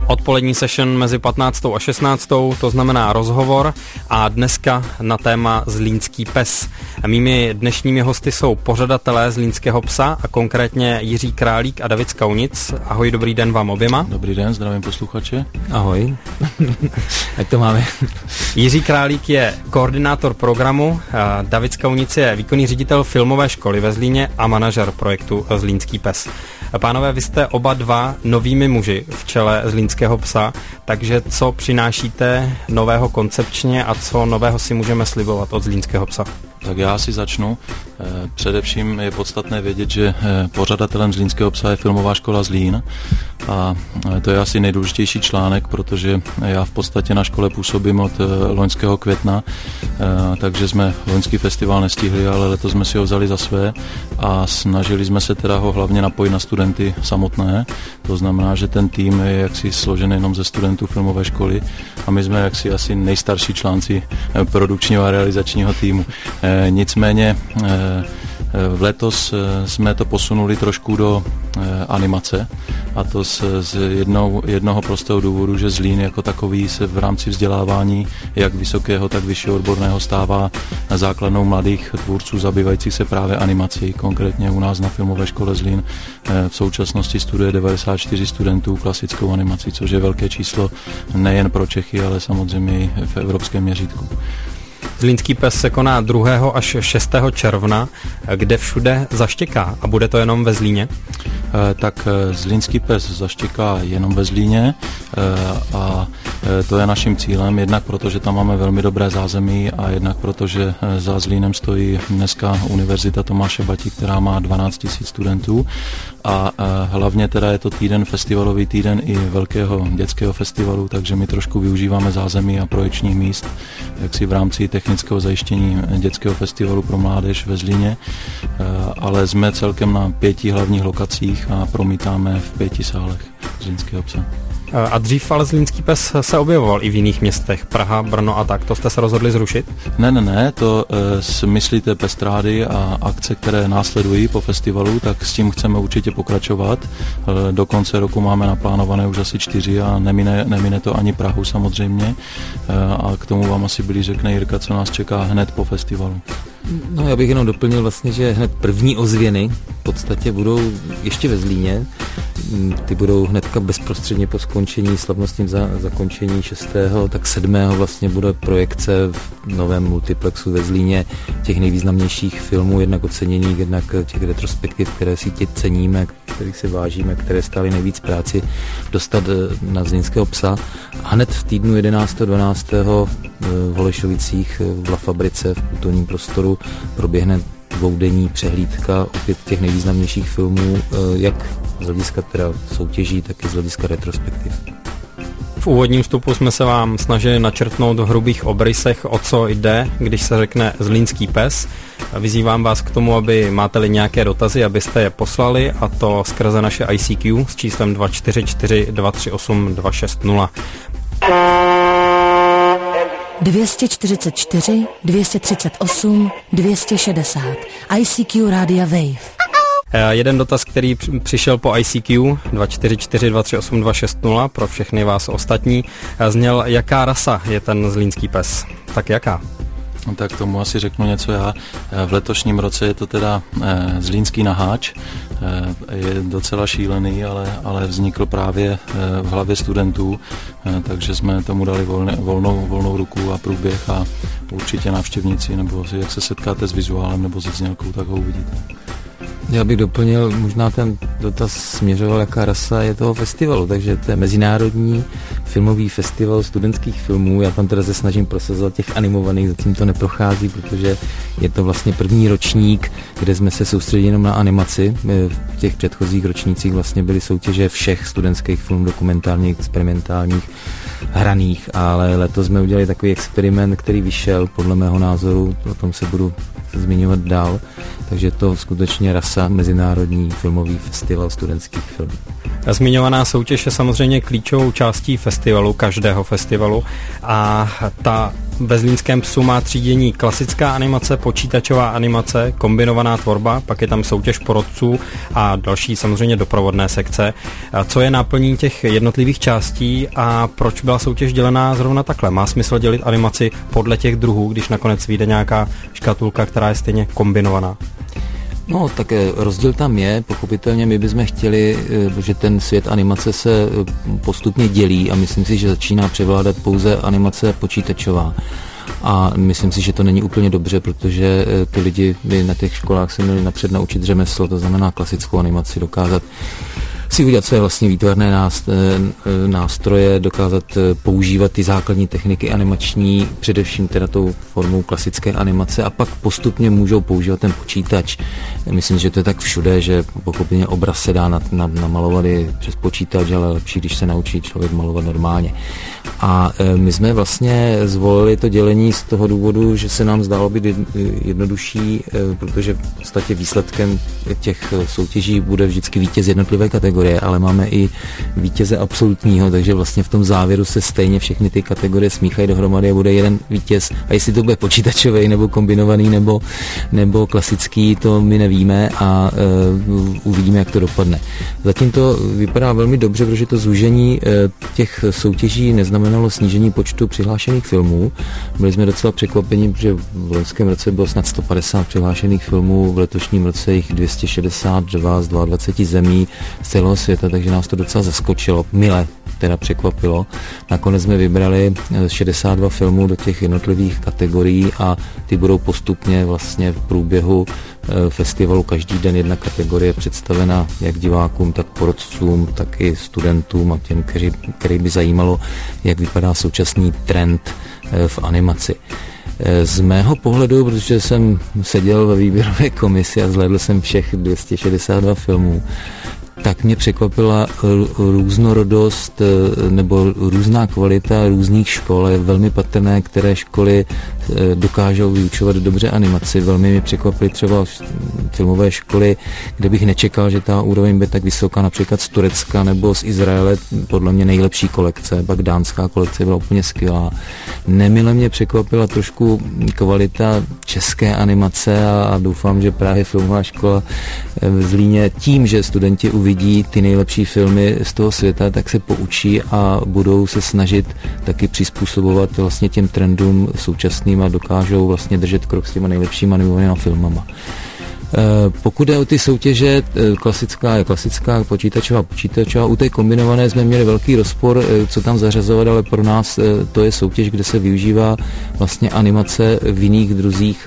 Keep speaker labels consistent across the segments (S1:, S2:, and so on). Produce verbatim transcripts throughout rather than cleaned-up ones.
S1: Odpolední session mezi patnáctou a šestnáctou, to znamená rozhovor, a dneska na téma Zlínský pes. Mými dnešními hosty jsou pořadatelé Zlínského psa a konkrétně Jiří Králík a David Skaunic. Ahoj, dobrý den vám oběma.
S2: Dobrý den, zdravím posluchače.
S3: Ahoj. Jak to máme?
S1: Jiří Králík je koordinátor programu, David Skaunic je výkonný ředitel filmové školy ve Zlíně a manažer projektu Zlínský pes. Pánové, vy jste oba dva novými muži v čele Zlínského psa, takže co přinášíte nového koncepčně a co nového si můžeme slibovat od Zlínského psa?
S2: Tak já si začnu. Především je podstatné vědět, že pořadatelem Zlínského psa je filmová škola Zlín a to je asi nejdůležitější článek, protože já v podstatě na škole působím od loňského května, takže jsme loňský festival nestihli, ale letos jsme si ho vzali za své a snažili jsme se teda ho hlavně napojit na studenty samotné. To znamená, že ten tým je jaksi složen jenom ze studentů filmové školy a my jsme jaksi asi nejstarší článci produkčního a realizačního týmu. Nicméně v letos jsme to posunuli trošku do animace a to z, z jednou, jednoho prostého důvodu, že Zlín jako takový se v rámci vzdělávání jak vysokého, tak vyššího odborného stává základnou mladých tvůrců zabývajících se právě animací. Konkrétně u nás na filmové škole Zlín v současnosti studuje devadesát čtyři studentů klasickou animací, což je velké číslo nejen pro Čechy, ale samozřejmě i v evropském měřítku.
S1: Zlínský pes se koná druhého až šestého června, kde všude zaštěká a bude to jenom ve Zlíně?
S2: Tak Zlínský pes zaštěká jenom ve Zlíně a to je naším cílem, jednak proto, že tam máme velmi dobré zázemí a jednak proto, že za Zlínem stojí dneska Univerzita Tomáše Bati, která má dvanáct tisíc studentů a hlavně teda je to týden, festivalový týden i velkého dětského festivalu, takže my trošku využíváme zázemí a projekčních míst, jak si v rámci technického zajištění dětského festivalu pro mládež ve Zlíně, ale jsme celkem na pěti hlavních lokacích a promítáme v pěti sálech Zlínského psa.
S1: A dřív ale Zlínský pes se objevoval i v jiných městech, Praha, Brno a tak. To jste se rozhodli zrušit?
S2: Ne, ne, ne, to e, myslíte pestrády a akce, které následují po festivalu, tak s tím chceme určitě pokračovat. E, do konce roku máme naplánované už asi čtyři a nemine, nemine to ani Prahu samozřejmě. E, a k tomu vám asi blíž řekne Jirka, co nás čeká hned po festivalu.
S3: No, já bych jenom doplnil vlastně, že hned první ozvěny v podstatě budou ještě ve Zlíně. Ty budou hnedka bezprostředně po skončení, slavnostním za, zakončení šestého tak sedmého vlastně bude projekce v novém multiplexu ve Zlíně těch nejvýznamnějších filmů, jednak oceněných, jednak těch retrospektiv, které si tě ceníme, kterých si vážíme, které stály nejvíc práci dostat na Zlínského psa. A hned v týdnu jedenáctého dvanáctého v Holešovicích v La Fabrice v kulturním prostoru proběhne dvoudenní přehlídka opět těch nejvýznamnějších filmů, jak z hlediska teda soutěží, tak i z hlediska retrospektiv.
S1: V úvodním vstupu jsme se vám snažili načrtnout v hrubých obrysech, o co jde, když se řekne Zlínský pes. Vyzývám vás k tomu, aby máte-li nějaké dotazy, abyste je poslali, a to skrze naše I C Q s číslem dva čtyři čtyři dva tři osm dva šest nula.
S4: dvě stě čtyřicet čtyři, dvě stě třicet osm, dvě stě šedesát. I C Q Rádia Wave.
S1: Jeden dotaz, který přišel po I C Q dva čtyři čtyři dva tři osm dva šest nula pro všechny vás ostatní, zněl, jaká rasa je ten Zlínský pes. Tak jaká?
S2: Tak tomu asi řeknu něco já. V letošním roce je to teda eh, Zlínský naháč. Eh, je docela šílený, ale, ale vznikl právě eh, v hlavě studentů, eh, takže jsme tomu dali volne, volnou, volnou ruku a průběh a určitě návštěvníci, nebo jak se setkáte s vizuálem nebo se znělkou, tak ho uvidíte.
S3: Já bych doplnil, možná ten dotaz směřoval, jaká rasa je toho festivalu, takže to je mezinárodní filmový festival studentských filmů. Já tam teda se snažím prosazovat těch animovaných, zatím to neprochází, protože je to vlastně první ročník, kde jsme se soustředili jenom na animaci. V těch předchozích ročnících vlastně byly soutěže všech studentských filmů, dokumentárních, experimentálních, hraných, ale letos jsme udělali takový experiment, který vyšel, podle mého názoru, o tom se budu zmiňovat dál, takže to skutečně rasa, mezinárodní filmový festival studentských filmů.
S1: Zmiňovaná soutěž je samozřejmě klíčovou částí festivalu. festivalu, každého festivalu. A ta ve Zlínském psu má třídění klasická animace, počítačová animace, kombinovaná tvorba, pak je tam soutěž porodců a další samozřejmě doprovodné sekce. Co je náplní těch jednotlivých částí a proč byla soutěž dělená zrovna takhle? Má smysl dělit animaci podle těch druhů, když nakonec vyjde nějaká škatulka, která je stejně kombinovaná?
S3: No, tak rozdíl tam je, pochopitelně my bychom chtěli, že ten svět animace se postupně dělí a myslím si, že začíná převládat pouze animace počítačová. A myslím si, že to není úplně dobře, protože ty lidi by na těch školách se měli napřed naučit řemeslo, to znamená klasickou animaci, dokázat si udělat své vlastní výtvarné nástroje, dokázat používat ty základní techniky animační, především teda tou formou klasické animace a pak postupně můžou používat ten počítač. Myslím, že to je tak všude, že pochopitelně obraz se dá namalovat i přes počítač, ale lepší, když se naučí člověk malovat normálně. A my jsme vlastně zvolili to dělení z toho důvodu, že se nám zdálo být jednodušší, protože v podstatě výsledkem těch soutěží bude vždycky vítěz jednotlivé kategorie, ale máme i vítěze absolutního, takže vlastně v tom závěru se stejně všechny ty kategorie smíchají dohromady a bude jeden vítěz. A jestli to bude počítačový nebo kombinovaný nebo, nebo klasický, to my nevíme a uh, uvidíme, jak to dopadne. Zatím to vypadá velmi dobře, protože to zúžení uh, těch soutěží neznamenalo snížení počtu přihlášených filmů. Byli jsme docela překvapení, protože v loňském roce bylo snad sto padesát přihlášených filmů, v letošním roce jich dvě stě šedesát dva z dvacet dva zemí z celého světa, takže nás to docela zaskočilo, mile teda překvapilo. Nakonec jsme vybrali šedesát dva filmů do těch jednotlivých kategorií a ty budou postupně vlastně v průběhu festivalu každý den jedna kategorie představena jak divákům, tak porodcům, tak i studentům a těm, kteří, který by zajímalo, jak vypadá současný trend v animaci. Z mého pohledu, protože jsem seděl ve výběrové komisi a zhlédl jsem všech dvě stě šedesát dva filmů, tak mě překvapila různorodost nebo různá kvalita různých škol. Je velmi patrné, které školy dokážou vyučovat dobře animaci. Velmi mě překvapily třeba filmové školy, kde bych nečekal, že ta úroveň bude tak vysoká, například z Turecka nebo z Izraele, podle mě nejlepší kolekce, pak dánská kolekce byla úplně skvělá. Nemile mě překvapila trošku kvalita české animace a, a doufám, že právě filmová škola v Zlíně tím, že studenti uvidí ty nejlepší filmy z toho světa, tak se poučí a budou se snažit taky přizpůsobovat vlastně těm trendům současným a dokážou vlastně držet krok s těma nejlepšíma animovanými filmama. Pokud jde o ty soutěže, klasická je klasická, počítačová, počítačová, u té kombinované jsme měli velký rozpor, co tam zařazovat, ale pro nás to je soutěž, kde se využívá vlastně animace v jiných druzích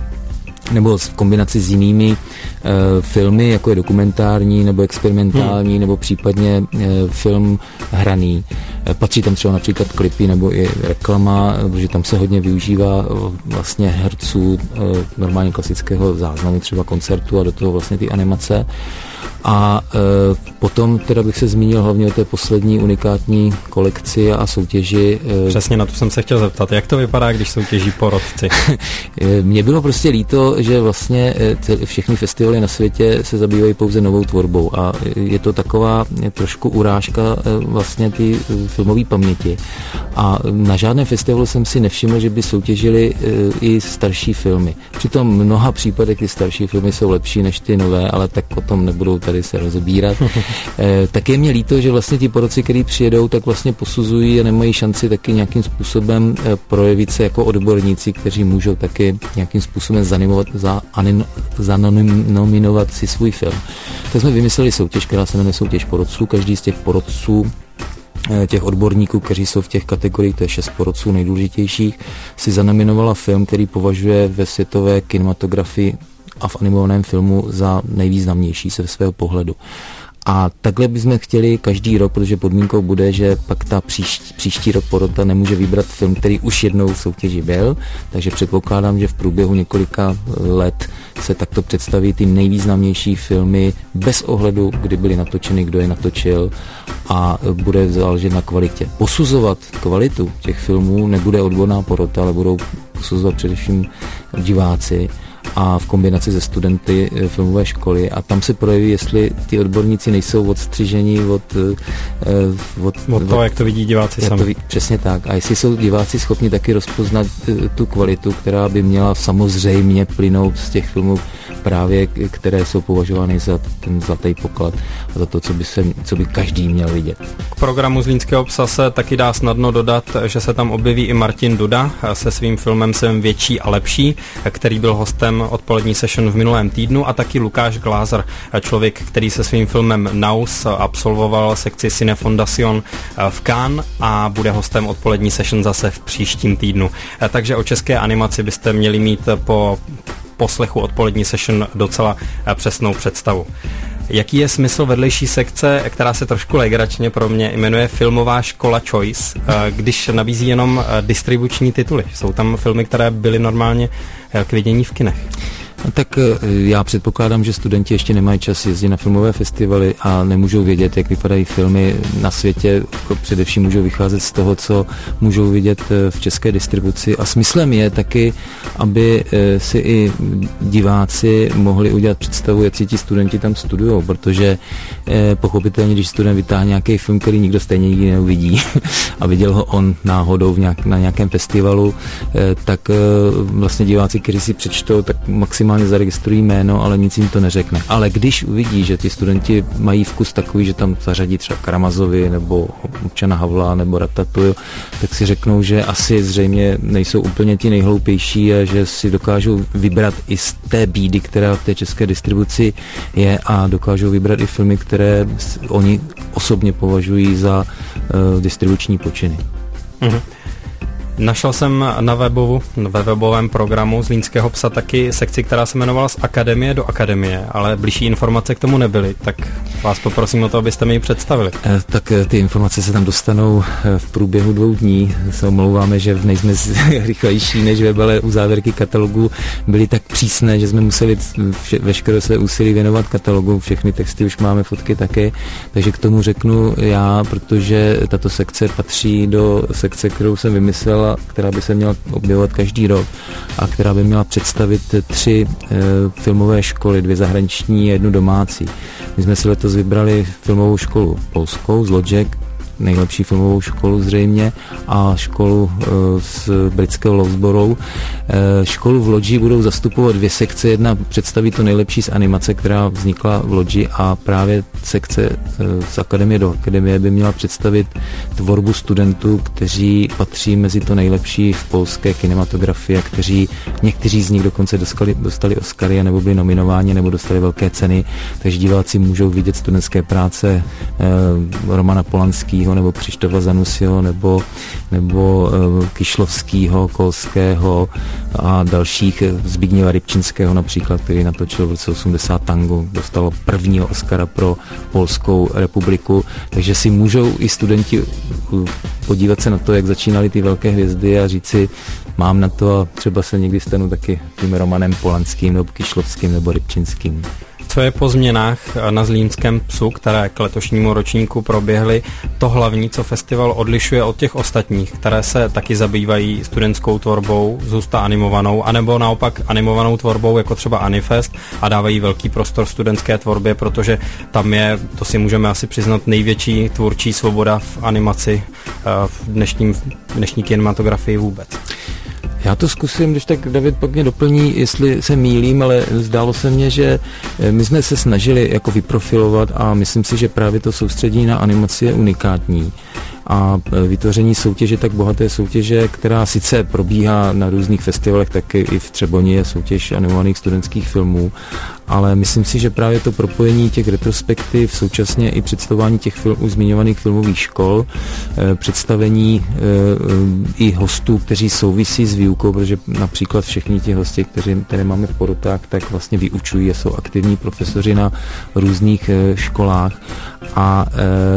S3: nebo v kombinaci s jinými e, filmy, jako je dokumentární nebo experimentální, hmm. nebo případně e, film hraný. E, patří tam třeba například klipy nebo i reklama, protože tam se hodně využívá vlastně herců e, normálně klasického záznamu, třeba koncertu a do toho vlastně ty animace. A e, potom teda bych se zmínil hlavně o té poslední unikátní kolekci a soutěži.
S1: E, Přesně na to jsem se chtěl zeptat. Jak to vypadá, když soutěží porodci?
S3: Mně bylo prostě líto, že vlastně všechny festivaly na světě se zabývají pouze novou tvorbou a je to taková trošku urážka vlastně ty filmové paměti. A na žádném festivalu jsem si nevšiml, že by soutěžili i starší filmy. Přitom v mnoha případech ty starší filmy jsou lepší než ty nové, ale tak o tom nebudou tady se rozebírat. E, tak je mě líto, že vlastně ti porodci, kteří přijedou, tak vlastně posuzují a nemají šanci taky nějakým způsobem e, projevit se jako odborníci, kteří můžou taky nějakým způsobem zanimovat, za, anin, zanominovat si svůj film. Tak jsme vymysleli soutěž, která se jmenuje Soutěž porodců. Každý z těch porodců, těch odborníků, kteří jsou v těch kategoriích, to je šest porodců nejdůležitějších, si zanominovala film, který považuje ve světové kinematografii a v animovaném filmu za nejvýznamnější se svého pohledu. A takhle bychom chtěli každý rok, protože podmínkou bude, že pak ta příští, příští rok porota nemůže vybrat film, který už jednou v soutěži byl, takže předpokládám, že v průběhu několika let se takto představí ty nejvýznamnější filmy bez ohledu, kdy byly natočeny, kdo je natočil a bude záležet na kvalitě. Posuzovat kvalitu těch filmů nebude odborná porota, ale budou posuzovat především diváci a v kombinaci se studenty filmové školy a tam se projeví, jestli ty odborníci nejsou odstřiženi od,
S1: od, od toho, od, jak to vidí diváci sami.
S3: To ví, přesně tak. A jestli jsou diváci schopni taky rozpoznat tu kvalitu, která by měla samozřejmě plynout z těch filmů právě, které jsou považovány za ten zlatý poklad a za to, co by, se, co by každý měl vidět.
S1: K programu Zlínského psa se taky dá snadno dodat, že se tam objeví i Martin Duda se svým filmem Jsem větší a lepší, který byl hostem odpolední session v minulém týdnu, a taky Lukáš Glázer, člověk, který se svým filmem Naus absolvoval sekci Cine Fondation v Cannes a bude hostem odpolední session zase v příštím týdnu. Takže o české animaci byste měli mít po poslechu odpolední session docela přesnou představu. Jaký je smysl vedlejší sekce, která se trošku legračně pro mě jmenuje Filmová škola Choice, když nabízí jenom distribuční tituly? Jsou tam filmy, které byly normálně k vidění v kinech.
S3: Tak já předpokládám, že studenti ještě nemají čas jezdit na filmové festivaly a nemůžou vědět, jak vypadají filmy na světě. Především můžou vycházet z toho, co můžou vidět v české distribuci. A smyslem je taky, aby si i diváci mohli udělat představu, jak si ti studenti tam studujou, protože pochopitelně, když student vytáhne nějaký film, který nikdo stejně nikdy neuvidí a viděl ho on náhodou v nějak, na nějakém festivalu, tak vlastně diváci, kteří si přečtou, tak maximálně zaregistrují jméno, ale nic jim to neřekne. Ale když uvidí, že ti studenti mají vkus takový, že tam zařadí třeba Karamazovi nebo Občana Havla nebo Ratatouille, tak si řeknou, že asi zřejmě nejsou úplně ti nejhloupější a že si dokážou vybrat i z té bídy, která v té české distribuci je, a dokážou vybrat i filmy, které oni osobně považují za uh, distribuční počiny.
S1: Mhm. Našel jsem na webovu, ve webovém programu Zlínského psa taky sekci, která se jmenovala Z akademie do akademie, ale bližší informace k tomu nebyly, tak vás poprosím o to, abyste mi ji představili.
S3: Eh, tak ty informace se tam dostanou v průběhu dvou dní. Se omlouváme, že nejsme rychlejší než web, ale u závěrky katalogu byly tak přísné, že jsme museli vše, veškeré své úsilí věnovat katalogu. Všechny texty už máme, fotky také, takže k tomu řeknu já, protože tato sekce patří do sekce, kterou jsem vymyslel, která by se měla objevovat každý rok a která by měla představit tři e, filmové školy, dvě zahraniční a jednu domácí. My jsme si letos vybrali filmovou školu polskou z Lodžek, nejlepší filmovou školu zřejmě, a školu e, z britského Loughborough. E, školu v Lodži budou zastupovat dvě sekce. Jedna představí to nejlepší z animace, která vznikla v Lodži, a právě sekce e, z akademie do akademie by měla představit tvorbu studentů, kteří patří mezi to nejlepší v polské kinematografii, kteří někteří z nich dokonce dostali, dostali Oscary nebo byli nominováni nebo dostali velké ceny, takže diváci můžou vidět studentské práce e, Romana Polanského nebo Křištofa Zanussiho nebo, nebo e, Kyšlovského, Kolského a dalších, Zbigněva Rybčinského například, který natočil v roce osmdesát Tango, dostalo prvního Oscara pro Polskou republiku, takže si můžou i studenti podívat se na to, jak začínaly ty velké hvězdy a říci, mám na to a třeba se někdy stanu taky tím Romanem Polanským nebo Kyšlovským nebo Rybčinským.
S1: Co je po změnách na Zlínském psu, které k letošnímu ročníku proběhly, to hlavní, co festival odlišuje od těch ostatních, které se taky zabývají studentskou tvorbou, zůsta animovanou, anebo naopak animovanou tvorbou, jako třeba Anifest, a dávají velký prostor studentské tvorbě, protože tam je, to si můžeme asi přiznat, největší tvůrčí svoboda v animaci v dnešním, v dnešní kinematografii vůbec.
S3: Já to zkusím, když tak David pak mě doplní, jestli se mýlím, ale zdálo se mně, že my jsme se snažili jako vyprofilovat a myslím si, že právě to soustředí na animaci je unikátní. A vytvoření soutěže, tak bohaté soutěže, která sice probíhá na různých festivalech, tak i v Třeboni je soutěž animovaných studentských filmů, ale myslím si, že právě to propojení těch retrospektiv, současně i představování těch filmů, zmiňovaných filmových škol, představení i hostů, kteří souvisí s výukou, protože například všichni ti hosti, kteří, které máme v porotách, tak vlastně vyučují a jsou aktivní profesoři na různých školách, a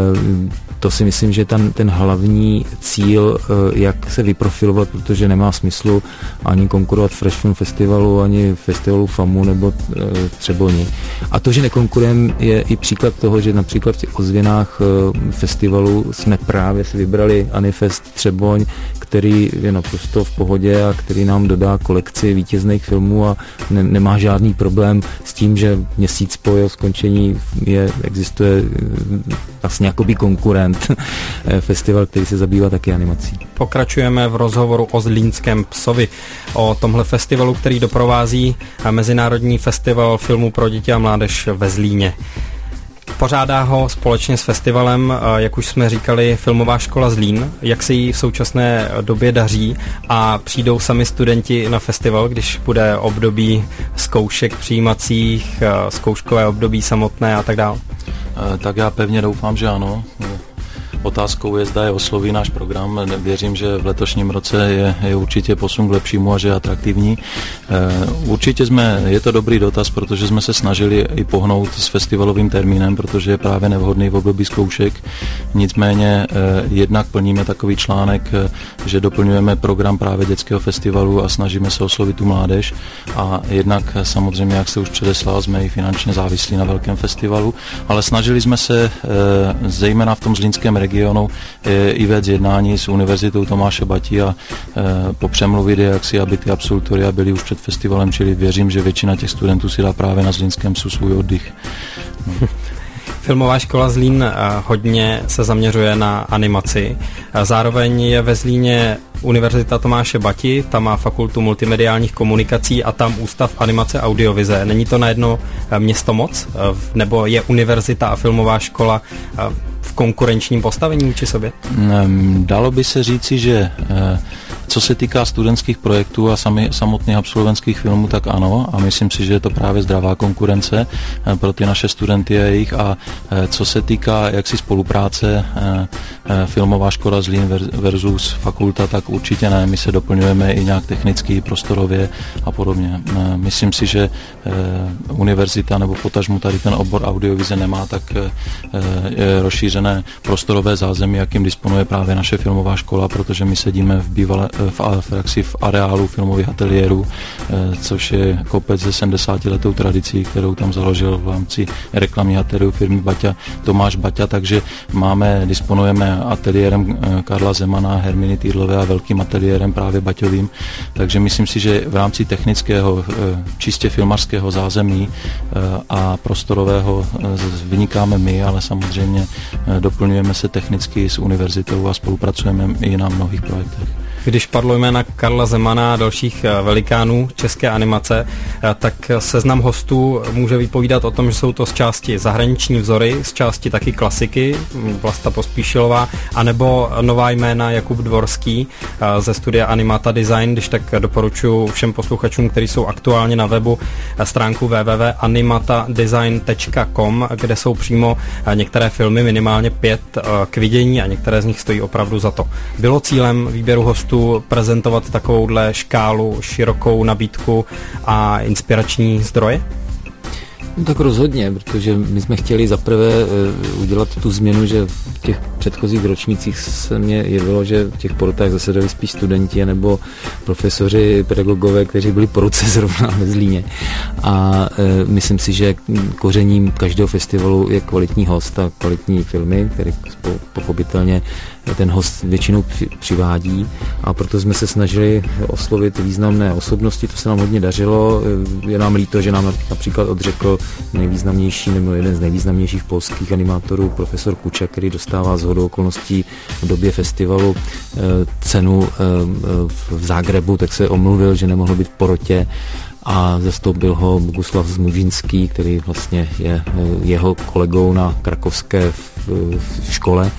S3: to si myslím, že ten, ten hlavní cíl, jak se vyprofilovat, protože nemá smyslu ani konkurovat Fresh Film Festivalu, ani Festivalu FAMu nebo Třeboni. A to, že nekonkurujeme, je i příklad toho, že například v těch ozvěnách festivalu jsme právě si vybrali Anifest Třeboň, který je naprosto v pohodě a který nám dodá kolekci vítězných filmů a ne, nemá žádný problém s tím, že měsíc po jeho skončení je, existuje vlastně jakoby konkurent, festival, který se zabývá taky animací.
S1: Pokračujeme v rozhovoru o Zlínském psovi, o tomhle festivalu, který doprovází Mezinárodní festival filmů pro děti a mládež ve Zlíně. Pořádá ho společně s festivalem, jak už jsme říkali, Filmová škola Zlín. Jak se jí v současné době daří a přijdou sami studenti na festival, když bude období zkoušek přijímacích, zkouškové období samotné a tak dále?
S2: Tak já pevně doufám, že ano. Otázkou je, zda je osloví náš program. Věřím, že v letošním roce je, je určitě posun k lepšímu a že je atraktivní. Určitě jsme, je to dobrý dotaz, protože jsme se snažili i pohnout s festivalovým termínem, protože je právě nevhodný v období zkoušek. Nicméně jednak plníme takový článek, že doplňujeme program právě dětského festivalu a snažíme se oslovit tu mládež. A jednak samozřejmě, jak se už předeslal, jsme i finančně závislí na velkém festivalu, ale snažili jsme se zejména v tom zlínském regionu i vést jednání s Univerzitou Tomáše Bati a e, po přemluvit je, jak si, aby ty absolutoria byly už před festivalem, čili věřím, že většina těch studentů si dá právě na Zlínském psu svůj oddych. No.
S1: Filmová škola Zlín hodně se zaměřuje na animaci. Zároveň je ve Zlíně Univerzita Tomáše Bati, tam má fakultu multimediálních komunikací a tam ústav animace audiovize. Není to na jedno město moc? Nebo je univerzita a filmová škola v konkurenčním postavení vůči sobě?
S2: Dalo by se říci, že co se týká studentských projektů a sami, samotných absolventských filmů, tak ano, a myslím si, že je to právě zdravá konkurence pro ty naše studenty a jejich. A co se týká jaksi spolupráce Filmová škola Zlín versus fakulta, tak určitě ne, my se doplňujeme i nějak technicky, prostorově a podobně. Myslím si, že univerzita nebo potažmu tady ten obor audiovize nemá tak rozšířené prostorové zázemí, jakým disponuje právě naše filmová škola, protože my sedíme v bývalé v, v, v areálu filmových ateliérů, což je kopec se sedmdesátiletou tradicí, kterou tam založil v rámci reklamní ateliéru firmy Baťa Tomáš Baťa, takže máme, disponujeme ateliérem Karla Zemana, Herminy Týdlové a velkým ateliérem právě Baťovým, takže myslím si, že v rámci technického, čistě filmařského zázemí a prostorového vynikáme my, ale samozřejmě doplňujeme se technicky s univerzitou a spolupracujeme i na mnohých projektech.
S1: Když padlo jména Karla Zemana a dalších velikánů české animace, tak seznam hostů může vypovídat o tom, že jsou to z části zahraniční vzory, z části taky klasiky, Vlasta Pospíšilová, anebo nová jména Jakub Dvorský ze studia Animata Design, když tak doporučuji všem posluchačům, kteří jsou aktuálně na webu, stránku w w w tečka animata design tečka com, kde jsou přímo některé filmy, minimálně pět k vidění a některé z nich stojí opravdu za to. Bylo cílem výběru hostů prezentovat takovouhle škálu, širokou nabídku a inspirační zdroje?
S3: No tak rozhodně, protože my jsme chtěli zaprvé udělat tu změnu, že v těch předchozích ročnících se mně jevilo, že v těch porotách zasedali spíš studenti nebo profesoři, pedagogové, kteří byli po ruce zrovna ve Zlíně. A e, myslím si, že kořením každého festivalu je kvalitní host a kvalitní filmy, které pochopitelně ten host většinou přivádí, a proto jsme se snažili oslovit významné osobnosti, to se nám hodně dařilo. Je nám líto, že nám například odřekl nejvýznamnější nebo jeden z nejvýznamnějších polských animátorů, profesor Kuča, který dostává shodou okolností v době festivalu cenu v Zágrebu, tak se omluvil, že nemohl být v porotě, a zastoupil ho Boguslav Zmužinský, který vlastně je jeho kolegou na krakovské škole.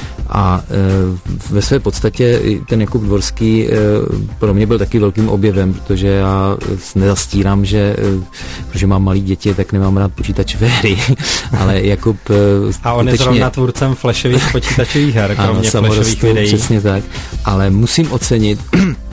S3: A e, ve své podstatě ten Jakub Dvorský e, pro mě byl taky velkým objevem, protože já nezastírám, že e, protože mám malý děti, tak nemám rád počítačové hry, ale Jakub e,
S1: a on skutečně... je zrovna tvůrcem flashových počítačových her, kromě flashových videí.
S3: Přesně tak, ale musím ocenit,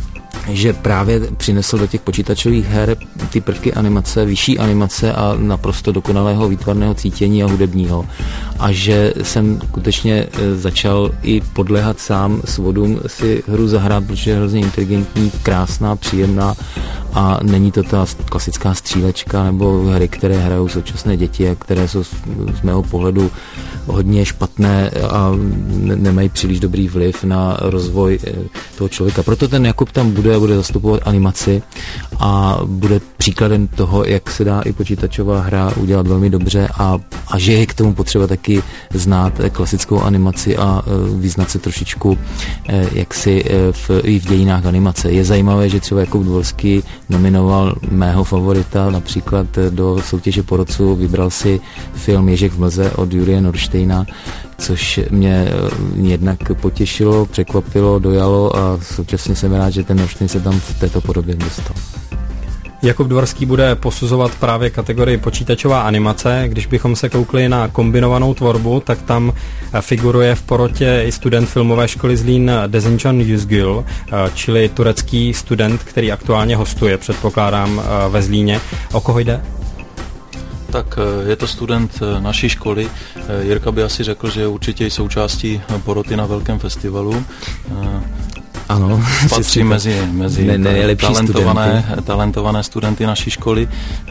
S3: že právě přinesl do těch počítačových her ty prvky animace, vyšší animace a naprosto dokonalého výtvarného cítění a hudebního. A že jsem skutečně začal i podléhat sám svodům si hru zahrát, protože je hrozně inteligentní, krásná, příjemná a není to ta klasická střílečka nebo hry, které hrajou současné děti a které jsou z, z mého pohledu hodně špatné a nemají příliš dobrý vliv na rozvoj toho člověka. Proto ten Jakub tam bude a bude zastupovat animaci a bude příkladem toho, jak se dá i počítačová hra udělat velmi dobře a, a že je k tomu potřeba taky znát klasickou animaci a vyznat se trošičku jaksi v, i v dějinách animace. Je zajímavé, že třeba Jakub Dvorský nominoval mého favorita například do soutěže porodců, vybral si film Ježek v mlze od Jurie Norštejna, což mě jednak potěšilo, překvapilo, dojalo a současně jsem rád, že ten Norštejn se tam v této podobě dostal.
S1: Jakub Dvorský bude posuzovat právě kategorii počítačová animace. Když bychom se koukli na kombinovanou tvorbu, tak tam figuruje v porotě i student filmové školy Zlín Dezincan Yüzgül, čili turecký student, který aktuálně hostuje, předpokládám, ve Zlíně. O koho jde?
S2: Tak je to student naší školy. Jirka by asi řekl, že je určitě součástí poroty na velkém festivalu.
S3: Ano,
S2: patří mezi, mezi
S3: ne, ne,
S2: talentované, studenty. talentované studenty naší školy,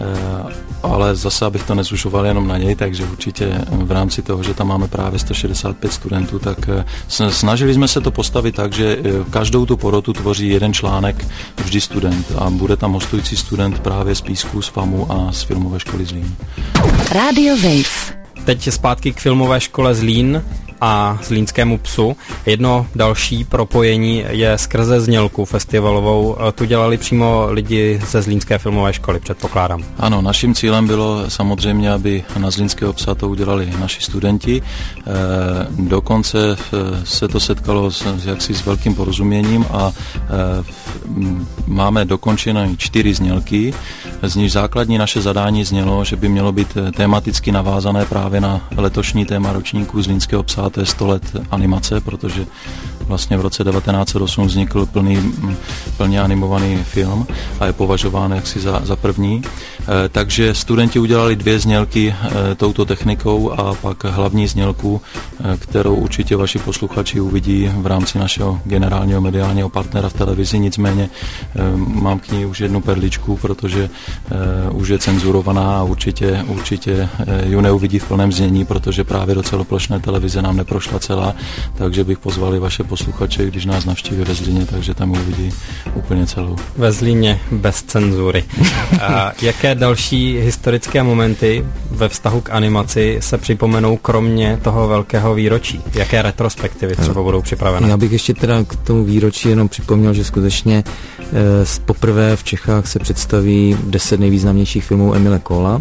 S2: ale zase, abych to nezušoval jenom na něj, takže určitě v rámci toho, že tam máme právě sto šedesát pět studentů, tak snažili jsme se to postavit tak, že každou tu porotu tvoří jeden článek vždy student a bude tam hostující student právě z Písku, z FAMu a z filmové školy Zlín.
S4: Radio Wave.
S1: Teď zpátky k filmové škole Zlín a Zlínskému psu. Jedno další propojení je skrze znělku festivalovou. Tu dělali přímo lidi ze Zlínské filmové školy, předpokládám.
S2: Ano, naším cílem bylo samozřejmě, aby na Zlínského psa to udělali naši studenti. E, dokonce se to setkalo s, jaksi s velkým porozuměním a e, máme dokončené čtyři znělky. Z nich základní naše zadání znělo, že by mělo být tematicky navázané právě na letošní téma ročníku Zlínského psa, to je sto let animace, protože vlastně v roce devatenáct set osm vznikl plný, plně animovaný film a je považován jaksi za, za první. E, takže studenti udělali dvě znělky e, touto technikou a pak hlavní znělku, e, kterou určitě vaši posluchači uvidí v rámci našeho generálního mediálního partnera v televizi, nicméně e, mám k ní už jednu perličku, protože e, už je cenzurovaná a určitě, určitě e, ju neuvidí v plném znění, protože právě do celoplošné televize nám neprošla celá, takže bych pozvali vaše posluchače, když nás navštíví ve Zlíně, takže tam uvidí úplně celou.
S1: Ve Zlíně bez cenzury. A jaké další historické momenty ve vztahu k animaci se připomenou kromě toho velkého výročí? Jaké retrospektivy třeba budou připravené?
S3: Já bych ještě teda k tomu výročí jenom připomněl, že skutečně eh, poprvé v Čechách se představí deset nejvýznamnějších filmů Emile Kohla.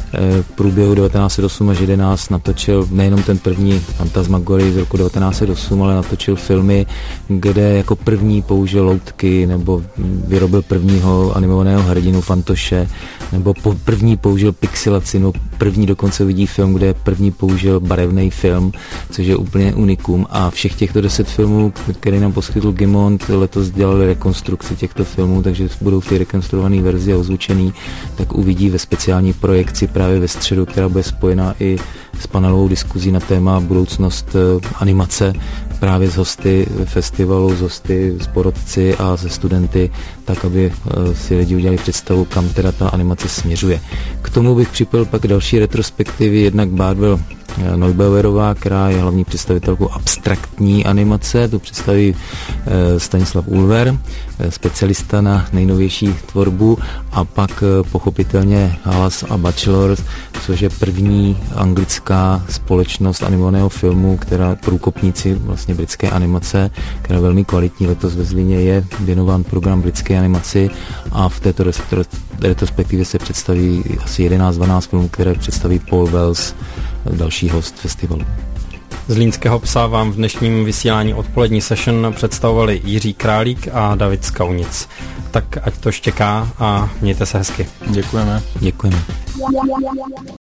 S3: V průběhu devatenáct set osm až jedenáct natočil nejenom ten první Fantasmagorii z roku devatenáct set osm, ale natočil filmy, kde jako první použil loutky nebo vyrobil prvního animovaného hrdinu Fantoše, nebo po první použil pixilaci, no první dokonce vidí film, kde první použil barevný film, což je úplně unikum a všech těchto deset filmů, které nám poskytl Gimont, letos dělali rekonstrukci těchto filmů, takže budou v té rekonstruované verzi a ozvučený, tak uvidí ve speciální projekci právě ve středu, která bude spojená i s panelovou diskuzí na téma budoucnost animace právě s hosty festivalu, s hosty, s porodci a se studenty, tak aby si lidi udělali představu, kam teda ta animace směřuje. K tomu bych připojil pak další retrospektivy, jednak Barbel Neubauerová, která je hlavní představitelkou abstraktní animace, to představí Stanislav Ulver, specialista na nejnovější tvorbu, a pak pochopitelně Halas a Bachelors, což je první anglická společnost animovaného filmu, která průkopníci vlastně britské animace, která je velmi kvalitní. Letos ve Zlíně je věnován program britské animaci a v této retrospektivě se představí asi jedenáct dvanáct filmů, které představí Paul Wells, další host festivalu.
S1: Zlínského psa vám v dnešním vysílání odpolední session představovali Jiří Králík a David Skaunic. Tak ať to štěká a mějte se hezky.
S2: Děkujeme.
S3: Děkujeme.